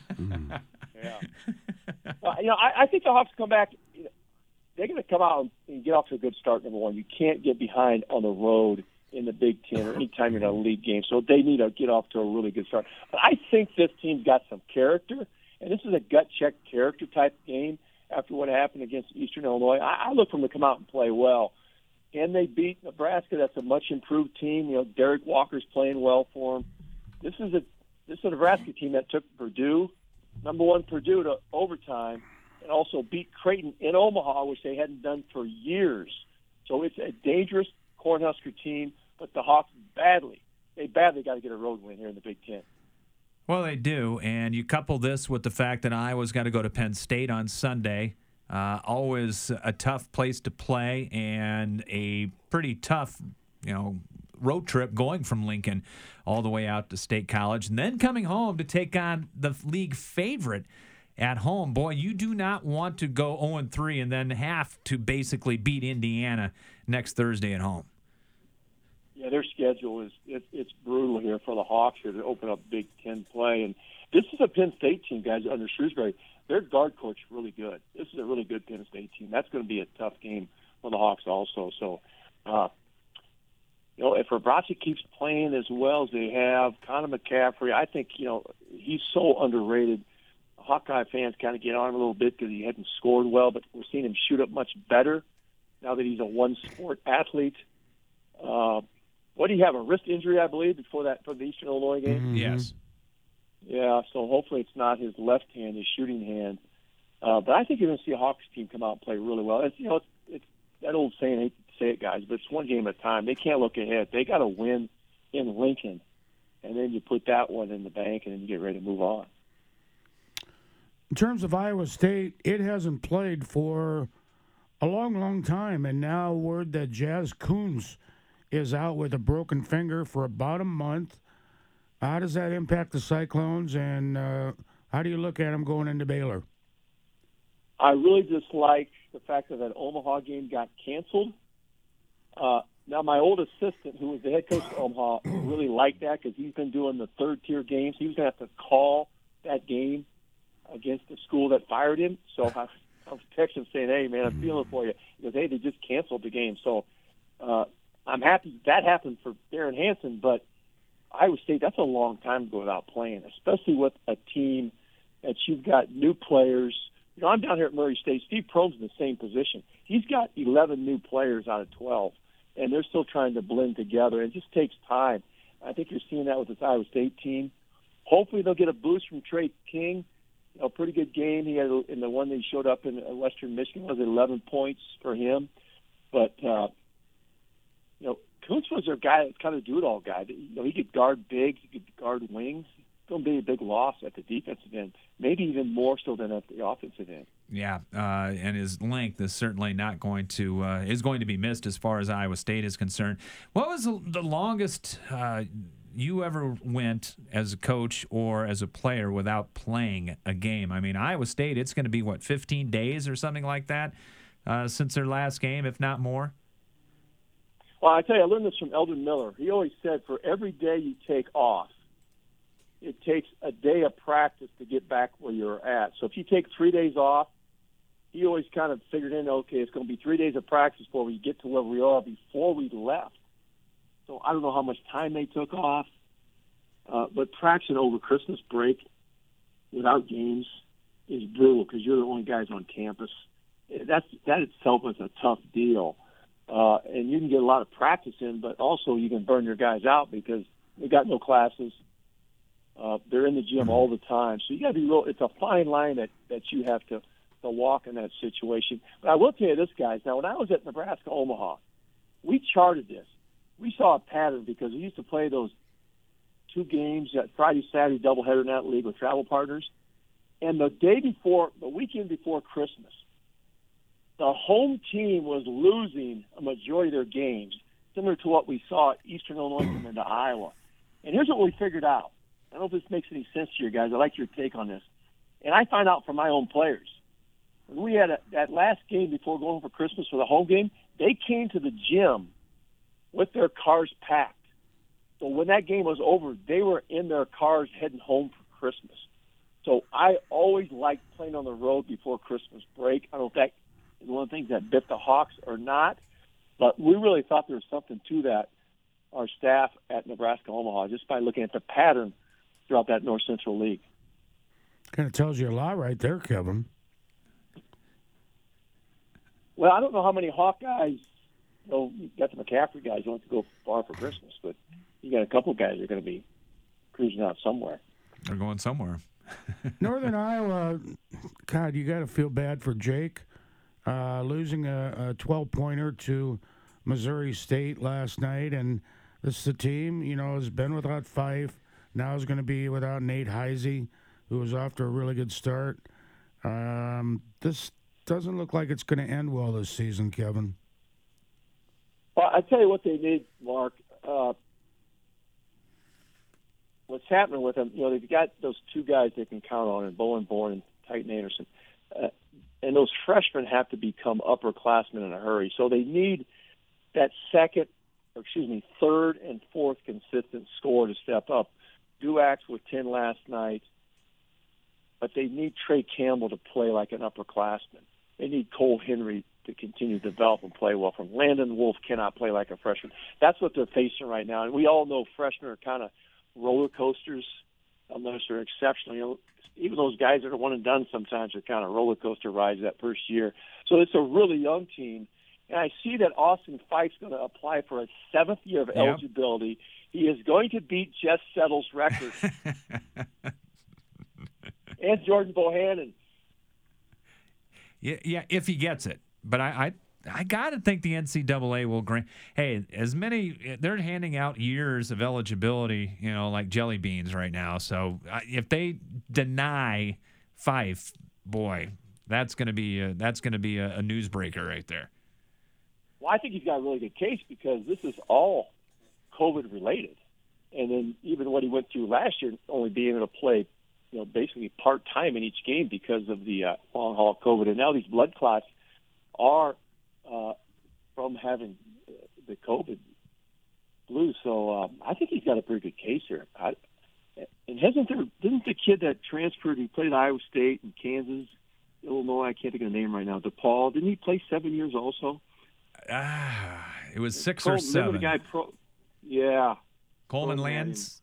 Yeah. Well, you know, I, I think the Hawks come back. They're going to come out and get off to a good start, number one. You can't get behind on the road in the Big Ten or anytime you're in a league game. So they need to get off to a really good start. But I think this team's got some character, and this is a gut-check character type game after what happened against Eastern Illinois. I, I look for them to come out and play well. Can they beat Nebraska? That's a much improved team. You know, Derek Walker's playing well for them. This is a this is a Nebraska team that took Purdue, number one Purdue, to overtime, and also beat Creighton in Omaha, which they hadn't done for years. So it's a dangerous Cornhusker team, but the Hawks badly, they badly got to get a road win here in the Big Ten. Well, they do, and you couple this with the fact that Iowa's got to go to Penn State on Sunday. Uh, always a tough place to play and a pretty tough, you know, road trip going from Lincoln all the way out to State College and then coming home to take on the league favorite at home. Boy, you do not want to go oh and three and then have to basically beat Indiana next Thursday at home. Yeah, their schedule is it, it's brutal here for the Hawks here to open up Big Ten play. And this is a Penn State team, guys, under Shrewsbury. Their guard coach is really good. This is a really good Penn State team. That's going to be a tough game for the Hawks also. So, uh, you know, if Rabracci keeps playing as well as they have, Connor McCaffrey, I think, you know, he's so underrated. Hawkeye fans kind of get on him a little bit because he hadn't scored well, but we're seeing him shoot up much better now that he's a one-sport athlete. Uh, what do you have, a wrist injury, I believe, before that for the Eastern Illinois game? Mm-hmm. Yes. Yeah, so hopefully it's not his left hand, his shooting hand. Uh, but I think you're going to see a Hawks team come out and play really well. It's, you know, it's, it's that old saying, I hate to say it, guys, but it's one game at a time. They can't look ahead. They got to win in Lincoln, and then you put that one in the bank, and then you get ready to move on. In terms of Iowa State, it hasn't played for a long, long time, and now word that Jazz Coons is out with a broken finger for about a month. How does that impact the Cyclones, and uh, how do you look at them going into Baylor? I really dislike the fact that that Omaha game got canceled. Uh, now, my old assistant, who was the head coach of Omaha, really liked that because he's been doing the third-tier games. He was going to have to call that game against the school that fired him. So I, I was texting him saying, "Hey, man, I'm feeling for you." He goes, "Hey, they just canceled the game." So uh, I'm happy that happened for Darren Hansen, but Iowa State, that's a long time to go without playing, especially with a team that you've got new players. You know, I'm down here at Murray State. Steve Prohm's in the same position. He's got eleven new players out of twelve, and they're still trying to blend together. It just takes time. I think you're seeing that with this Iowa State team. Hopefully they'll get a boost from Trey King. You know, pretty good game. He had in the one that he showed up in Western Michigan was eleven points for him. But uh, you know, Kuntz was their guy, kind of do-it-all guy. You know, he could guard bigs, he could guard wings. It's going to be a big loss at the defensive end, maybe even more so than at the offensive end. Yeah, uh, and his length is certainly not going to uh, is going to be missed as far as Iowa State is concerned. What was the, the longest uh, you ever went as a coach or as a player without playing a game? I mean, Iowa State, it's going to be what, fifteen days or something like that uh, since their last game, if not more. Well, I tell you, I learned this from Eldon Miller. He always said, for every day you take off, it takes a day of practice to get back where you're at. So if you take three days off, he always kind of figured in, okay, it's going to be three days of practice before we get to where we are before we left. So I don't know how much time they took off, uh, but practicing over Christmas break without games is brutal because you're the only guys on campus. That's, that itself is a tough deal. Uh, and you can get a lot of practice in, but also you can burn your guys out because they got no classes. Uh, they're in the gym all the time. So you got to be real. It's a fine line that, that you have to, to walk in that situation. But I will tell you this, guys. Now, when I was at Nebraska Omaha, we charted this. We saw a pattern because we used to play those two games, that Friday, Saturday doubleheader in that league with travel partners. And the day before, the weekend before Christmas, the home team was losing a majority of their games, similar to what we saw at Eastern Illinois come into Iowa. And here's what we figured out. I don't know if this makes any sense to you guys. I like your take on this. And I find out from my own players. When we had a, that last game before going for Christmas for the home game, they came to the gym with their cars packed. So when that game was over, they were in their cars heading home for Christmas. So I always liked playing on the road before Christmas break. I don't know if that is one of the things that bit the Hawks or not, but we really thought there was something to that, our staff at Nebraska Omaha, just by looking at the pattern throughout that North Central League. Kind of tells you a lot right there, Kevin. Well, I don't know how many Hawk guys, you know, you got the McCaffrey guys who want to go far for Christmas, but you got a couple of guys that are going to be cruising out somewhere. They're going somewhere. Northern Iowa, God, you got to feel bad for Jake. Uh, losing a, a twelve-pointer to Missouri State last night, and this is a team, you know, has been without Fife, now is going to be without Nate Heisey, who was off to a really good start. Um, this doesn't look like it's going to end well this season, Kevin. Well, I tell you what they need, Mark. Uh, what's happening with them, you know, they've got those two guys they can count on, and Bowen Bourne and Titan Anderson. Uh, and those freshmen have to become upperclassmen in a hurry. So they need that second, or excuse me, third and fourth consistent scorer to step up. Duax with ten last night, but they need Trey Campbell to play like an upperclassman. They need Cole Henry to continue to develop and play well. From Landon Wolf cannot play like a freshman. That's what they're facing right now. And we all know freshmen are kind of roller coasters unless they're exceptional. You know, even those guys that are one and done sometimes are kind of roller coaster rides that first year. So it's a really young team. And I see that Austin Fife's going to apply for a seventh year of yep. eligibility. He is going to beat Jeff Settle's record. And Jordan Bohannon. Yeah, yeah, if he gets it. But I, I, I got to think the N C double A will grant. Hey, as many they're handing out years of eligibility, you know, like jelly beans right now. So uh, if they deny Fife, boy, that's going to be a, that's going to be a, a newsbreaker right there. Well, I think he's got a really good case because this is all COVID related, and then even what he went through last year, only being able to play, you know, basically part time in each game because of the uh, long haul of COVID, and now these blood clots are uh, from having the COVID blues. So um, I think he's got a pretty good case here. I, and hasn't there? Didn't the kid that transferred? He played at Iowa State and Kansas. Illinois. I can't think of the name right now. DePaul. Didn't he play seven years also? Ah, it was six Cole, or seven. The guy pro, yeah. Coleman Lands.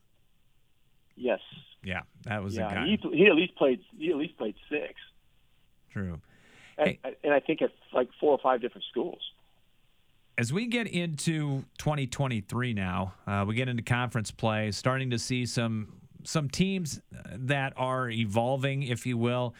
Yes. Yeah, that was yeah, the guy. He, he at least played. He at least played six. True. And, Hey. and I think at like four or five different schools. As we get into twenty twenty-three now, uh, we get into conference play, starting to see some some teams that are evolving, if you will.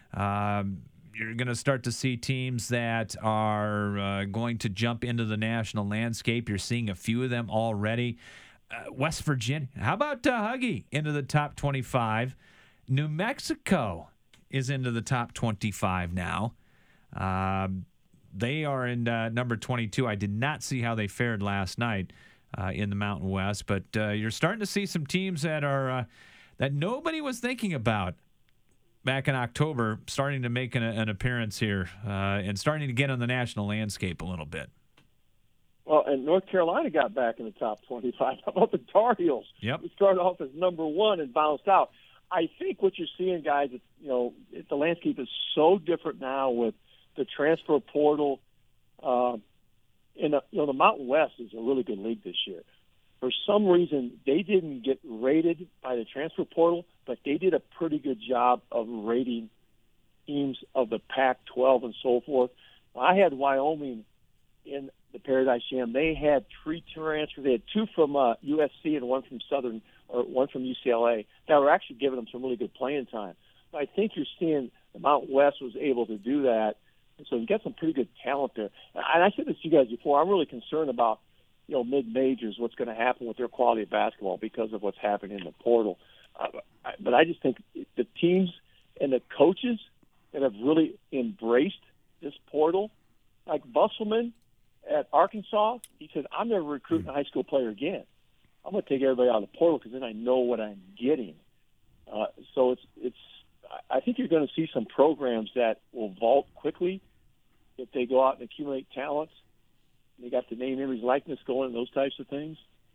Um, you're going to start to see teams that are uh, going to jump into the national landscape. You're seeing a few of them already. Uh, West Virginia, how about uh, Huggy into the top twenty-five? New Mexico is into the top twenty-five now. Um, they are in uh, number twenty-two. I did not see how they fared last night uh, in the Mountain West, but uh, you're starting to see some teams that are uh, that nobody was thinking about back in October starting to make an, an appearance here uh, and starting to get on the national landscape a little bit. Well, and North Carolina got back in the top twenty-five. How about the Tar Heels? Yep. We started off as number one and bounced out. I think what you're seeing, guys, is, you know, it, the landscape is so different now with the transfer portal. Uh, and, uh, you know, the Mountain West is a really good league this year. For some reason, they didn't get rated by the transfer portal, but they did a pretty good job of rating teams of the Pac twelve and so forth. I had Wyoming in the Paradise Jam. They had three transfers. They had two from uh, U S C and one from Southern, or one from U C L A, that were actually giving them some really good playing time. But I think you're seeing the Mountain West was able to do that. And so you got some pretty good talent there. And I said this to you guys before. I'm really concerned about, you know, mid-majors, what's going to happen with their quality of basketball because of what's happening in the portal. Uh, but I just think the teams and the coaches that have really embraced this portal, like Busselman at Arkansas, he said, I'm never recruiting a high school player again. I'm going to take everybody out of the portal because then I know what I'm getting. Uh, so it's it's. I think you're going to see some programs that will vault quickly if they go out and accumulate talents. They got the name, image, likeness going, and those types of things.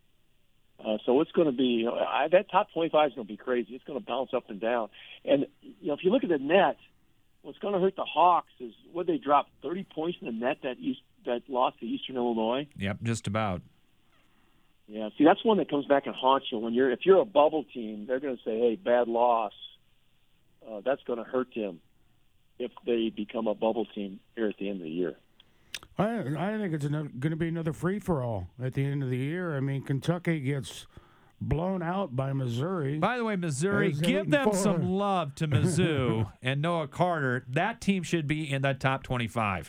Uh, so it's going to be, you know, I, that top twenty-five is going to be crazy. It's going to bounce up and down. And, you know, if you look at the net, what's going to hurt the Hawks is what they dropped thirty points in the net that East, that lost to Eastern Illinois. Yep, just about. Yeah, see, that's one that comes back and haunts you. When you're, if you're a bubble team, they're going to say, hey, bad loss. Uh, that's going to hurt them if they become a bubble team here at the end of the year. I I think it's going to be another free-for-all at the end of the year. I mean, Kentucky gets blown out by Missouri. By the way, Missouri, There's give eight and them four. some love to Mizzou and Noah Carter. That team should be in that top twenty-five.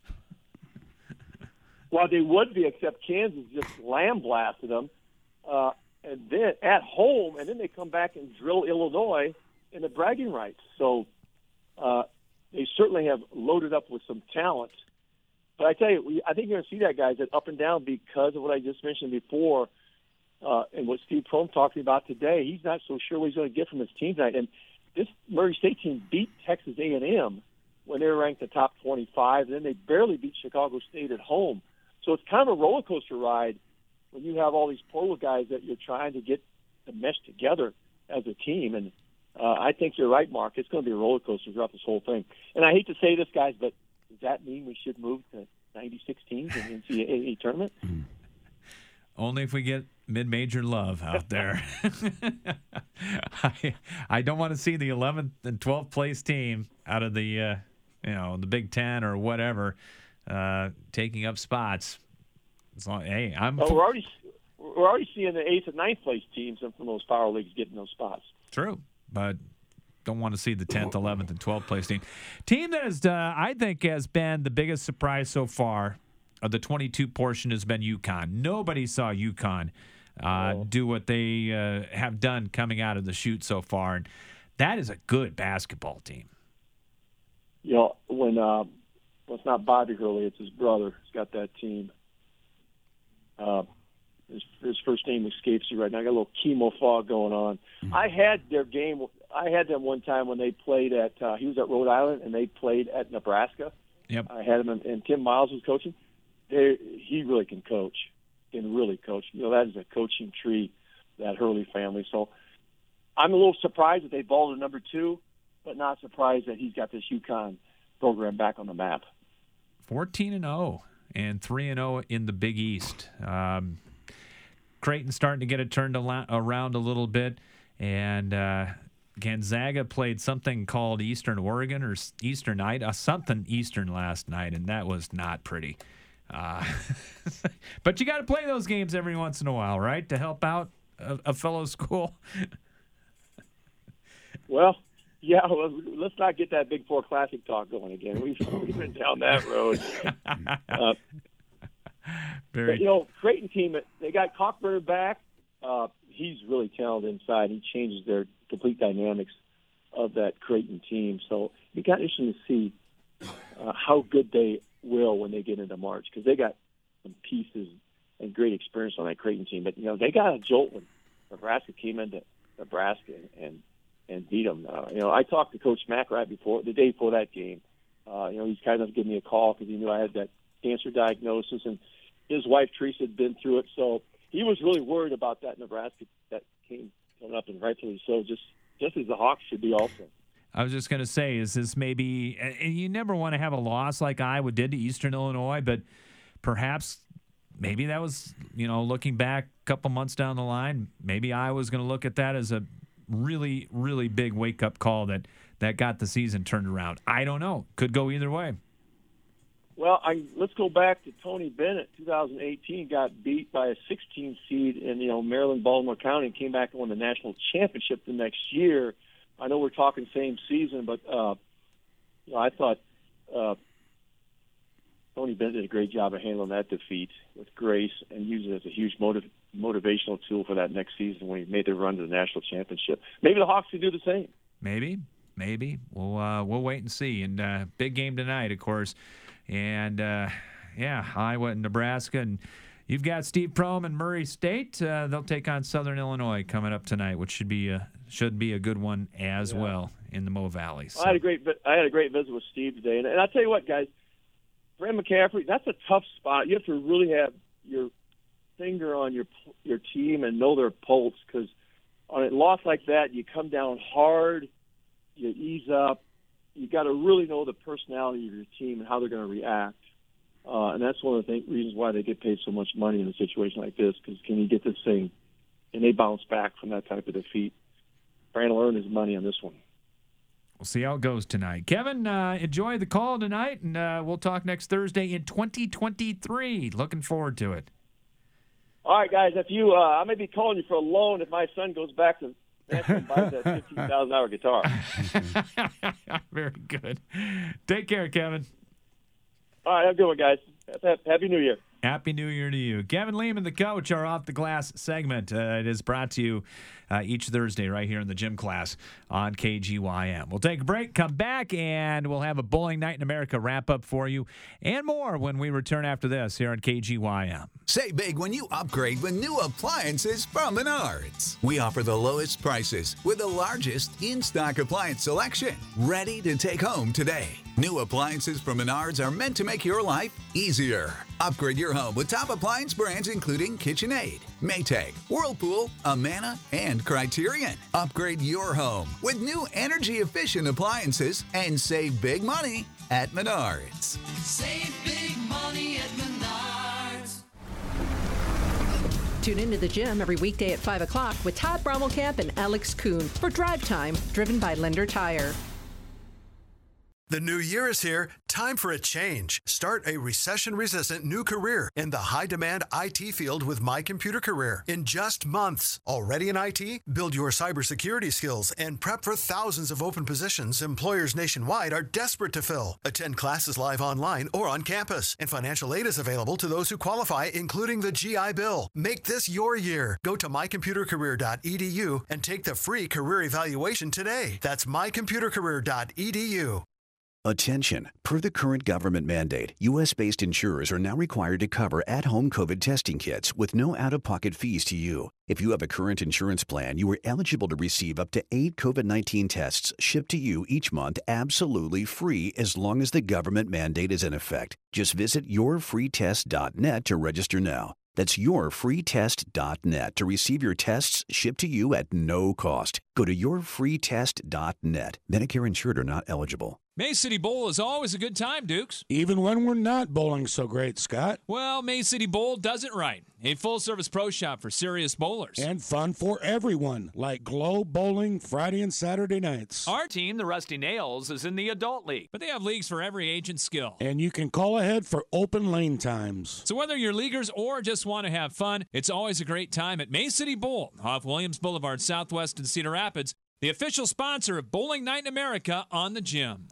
Well, they would be, except Kansas just lamb-blasted them. Uh, and then at home, and then they come back and drill Illinois in the bragging rights. So uh, they certainly have loaded up with some talent. But I tell you, we, I think you're going to see that, guys, that up and down because of what I just mentioned before uh, and what Steve Prohm talking about today. He's not so sure what he's going to get from his team tonight. And this Murray State team beat Texas A and M when they were ranked the top twenty-five, and then they barely beat Chicago State at home. So it's kind of a roller coaster ride when you have all these portal guys that you're trying to get to mesh together as a team. And uh, I think you're right, Mark. It's going to be a roller coaster throughout this whole thing. And I hate to say this, guys, but does that mean we should move to ninety-six teams in the N C double A tournament? Only if we get mid-major love out there. I, I don't want to see the eleventh and twelfth place team out of the uh, you know the Big Ten or whatever uh, taking up spots. As long, hey, I'm. Well, we're already we're already seeing the eighth and ninth place teams from those power leagues getting those spots. True, but don't want to see the tenth, eleventh, and twelfth place team. Team that is, uh, I think, has been the biggest surprise so far of the twenty-two portion has been UConn. Nobody saw UConn uh, Oh. do what they uh, have done coming out of the chute so far, and that is a good basketball team. You know, when uh, well, it's not Bobby Hurley, it's his brother. He's got that team. Uh, his, his first name escapes you right now. I got a little chemo fog going on. I had their game. I had them one time when they played at. Uh, he was at Rhode Island and they played at Nebraska. Yep. I had him, and, and Tim Miles was coaching. They, he really can coach. Can really coach. You know, that is a coaching tree, that Hurley family. So I'm a little surprised that they balled at number two, but not surprised that he's got this UConn program back on the map. fourteen and oh and three and oh in the Big East. Um, Creighton starting to get it turned around a little bit, and uh, Gonzaga played something called Eastern Oregon or Eastern night, uh, something Eastern last night, and that was not pretty. Uh, but you got to play those games every once in a while, right, to help out a, a fellow school. Well, yeah, well, let's not get that Big Four Classic talk going again. We've, we've been down that road. Uh, Very. But, you know, Creighton team, they got Cockburn back. Uh, he's really talented inside. He changes their complete dynamics of that Creighton team. So it got interesting to see uh, how good they will when they get into March, because they got some pieces and great experience on that Creighton team. But, you know, they got a jolt when Nebraska came into Nebraska and and beat them. Uh, you know, I talked to Coach Mack right before, the day before that game. Uh, you know, he's kind enough to give me a call because he knew I had that cancer diagnosis, and his wife Teresa had been through it. So he was really worried about that Nebraska that came coming up, and rightfully so, just just as the Hawks should be also. I was just going to say, is this maybe, and you never want to have a loss like Iowa did to Eastern Illinois, but perhaps maybe that was, you know, looking back a couple months down the line, maybe Iowa's going to look at that as a really, really big wake-up call that, that got the season turned around. I don't know. Could go either way. Well, I, let's go back to Tony Bennett. two thousand eighteen got beat by a sixteen seed in, you know, Maryland, Baltimore County, and came back and won the national championship the next year. I know we're talking same season, but uh, you know, I thought uh, Tony Bennett did a great job of handling that defeat with grace and using it as a huge motiv- motivational tool for that next season when he made their run to the national championship. Maybe the Hawks could do the same. Maybe, maybe. We'll uh, we'll wait and see. And uh, big game tonight, of course. And uh, yeah, Iowa and Nebraska, and you've got Steve Prohm and Murray State. Uh, they'll take on Southern Illinois coming up tonight, which should be a should be a good one as yeah. well in the Mo Valley. So. I had a great I had a great visit with Steve today, and, and I'll tell you what, guys, Brand McCaffrey, that's a tough spot. You have to really have your finger on your your team and know their pulse, because on a loss like that, you come down hard, you ease up. You got to really know the personality of your team and how they're going to react. Uh, and that's one of the th- reasons why they get paid so much money in a situation like this, because can you get this thing, and they bounce back from that type of defeat. Brand will earn his money on this one. We'll see how it goes tonight. Kevin, uh, enjoy the call tonight, and uh, we'll talk next Thursday in twenty twenty-three. Looking forward to it. All right, guys. If you, uh, I may be calling you for a loan if my son goes back to and buys that fifteen thousand dollars guitar. Very good. Take care, Kevin. All right, have a good one, guys. Happy New Year. Happy New Year to you. Kevin Lehman, the coach, our Off the Glass segment. Uh, it is brought to you uh, each Thursday right here in the gym class on K G Y M. We'll take a break, come back, and we'll have a Bowling Night in America wrap-up for you and more when we return after this here on K G Y M. Say big when you upgrade with new appliances from Menards. We offer the lowest prices with the largest in-stock appliance selection. Ready to take home today. New appliances from Menards are meant to make your life easier. Upgrade your home with top appliance brands including KitchenAid, Maytag, Whirlpool, Amana, and Criterion. Upgrade your home with new energy-efficient appliances and save big money at Menards. Save big money at Menards. Tune into the gym every weekday at five o'clock with Todd Brommelkamp and Alex Kuhn for Drive Time, driven by Lender Tire. The new year is here. Time for a change. Start a recession-resistant new career in the high-demand I T field with My Computer Career in just months. Already in I T? Build your cybersecurity skills and prep for thousands of open positions employers nationwide are desperate to fill. Attend classes live online or on campus, and financial aid is available to those who qualify, including the G I Bill. Make this your year. Go to my computer career dot e d u and take the free career evaluation today. That's my computer career dot e d u. Attention. Per the current government mandate, U S-based insurers are now required to cover at-home COVID testing kits with no out-of-pocket fees to you. If you have a current insurance plan, you are eligible to receive up to eight COVID nineteen tests shipped to you each month absolutely free as long as the government mandate is in effect. Just visit your free test dot net to register now. That's your free test dot net to receive your tests shipped to you at no cost. Go to your free test dot net. Medicare insured or not eligible. May City Bowl is always a good time, Dukes. Even when we're not bowling so great, Scott. Well, May City Bowl does it right. A full-service pro shop for serious bowlers. And fun for everyone, like Globe Bowling Friday and Saturday nights. Our team, the Rusty Nails, is in the Adult League, but they have leagues for every age and skill. And you can call ahead for open lane times. So whether you're leaguers or just want to have fun, it's always a great time at May City Bowl off Williams Boulevard Southwest in Cedar Rapids, the official sponsor of Bowling Night in America on the Gym.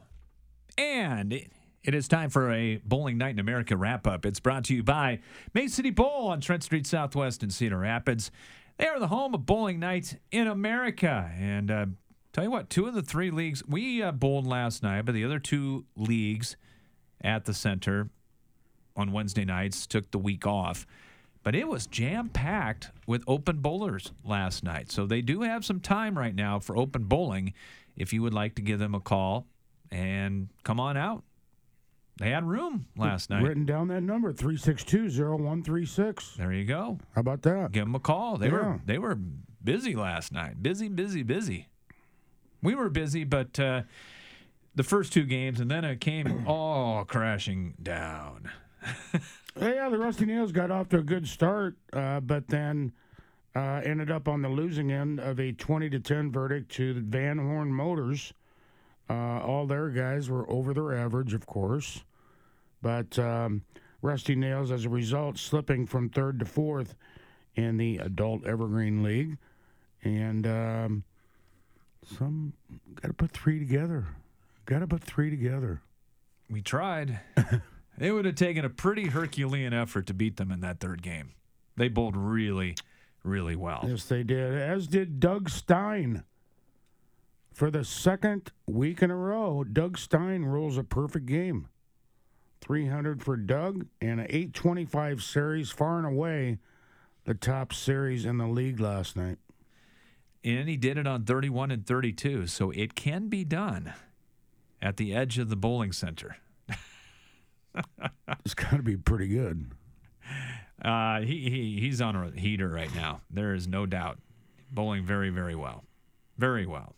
And it is time for a Bowling Night in America wrap-up. It's brought to you by May City Bowl on Trent Street Southwest in Cedar Rapids. They are the home of Bowling Night in America. And uh, tell you what, two of the three leagues, we uh, bowled last night, but the other two leagues at the center on Wednesday nights took the week off. But it was jam-packed with open bowlers last night. So they do have some time right now for open bowling if you would like to give them a call. And come on out. They had room last night. Written down that number, three six two, zero one three six. There you go. How about that? Give them a call. They yeah. were they were busy last night. Busy, busy, busy. We were busy, but uh, the first two games, and then it came all crashing down. Yeah, the Rusty Nails got off to a good start, uh, but then uh, ended up on the losing end of a twenty to ten verdict to the Van Horn Motors. Uh, all their guys were over their average, of course. But um, Rusty Nails, as a result, slipping from third to fourth in the Adult Evergreen League. And um, some got to put three together. Got to put three together. We tried. It would have taken a pretty Herculean effort to beat them in that third game. They bowled really, really well. Yes, they did. As did Doug Stein. For the second week in a row, Doug Stein rolls a perfect game. three hundred for Doug and an eight twenty-five series, far and away the top series in the league last night. And he did it on thirty-one and thirty-two, so it can be done at the edge of the bowling center. It's got to be pretty good. Uh, he, he He's on a heater right now. There is no doubt. Bowling very, very well. Very well.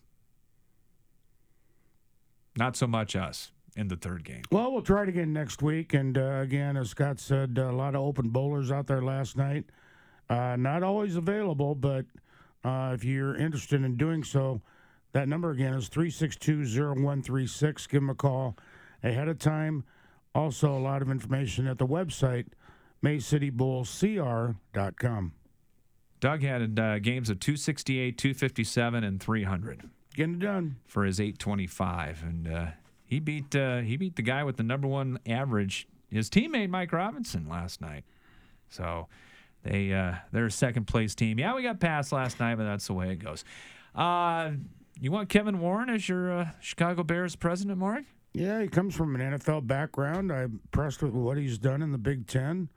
Not so much us in the third game. Well, we'll try it again next week. And, uh, again, as Scott said, a lot of open bowlers out there last night. Uh, not always available, but uh, if you're interested in doing so, that number again is three six two, zero one three six. Give them a call ahead of time. Also, a lot of information at the website, May City Bowl C R dot com. Doug had uh, games of two sixty-eight, two fifty-seven, and three hundred. Getting it done for his eight twenty-five, and uh, he beat uh, he beat the guy with the number one average, his teammate Mike Robinson, last night. So they uh, they're a second place team. Yeah, we got passed last night, but that's the way it goes. Uh, you want Kevin Warren as your uh, Chicago Bears president, Mark? Yeah, he comes from an N F L background. I'm impressed with what he's done in the Big Ten.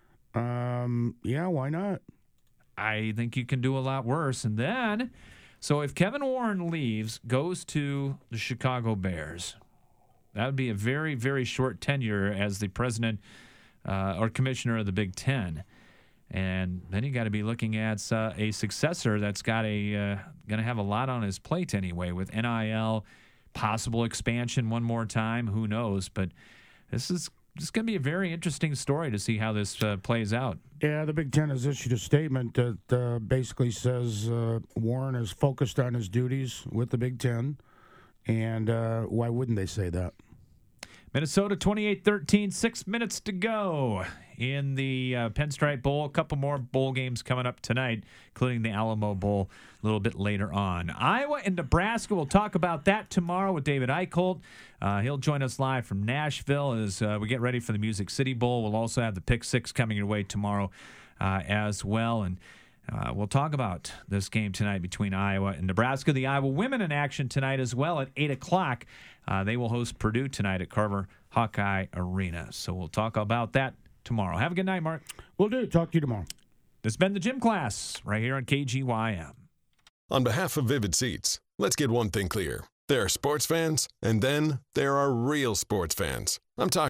Um, yeah, why not? I think you can do a lot worse, and then. So if Kevin Warren leaves, goes to the Chicago Bears, that would be a very, very short tenure as the president uh, or commissioner of the Big Ten. And then you got to be looking at uh, a successor that's got a uh, going to have a lot on his plate anyway, with N I L, possible expansion one more time. Who knows? But this is This is going to be a very interesting story to see how this uh, plays out. Yeah, the Big Ten has issued a statement that uh, basically says uh, Warren is focused on his duties with the Big Ten, and uh, why wouldn't they say that? Minnesota twenty-eight thirteen, six minutes to go in the uh, Pinstripe Bowl. A couple more bowl games coming up tonight, including the Alamo Bowl a little bit later on. Iowa and Nebraska, we'll talk about that tomorrow with David Eicholt. Uh, he'll join us live from Nashville as uh, we get ready for the Music City Bowl. We'll also have the Pick Six coming your way tomorrow uh, as well. And uh, we'll talk about this game tonight between Iowa and Nebraska. The Iowa women in action tonight as well at eight o'clock. Uh, they will host Purdue tonight at Carver Hawkeye Arena. So we'll talk about that tomorrow. Have a good night, Mark. We'll do. Talk to you tomorrow. This has been the Gym Class right here on K G Y M. On behalf of Vivid Seats, let's get one thing clear. There are sports fans, and then there are real sports fans. I'm talking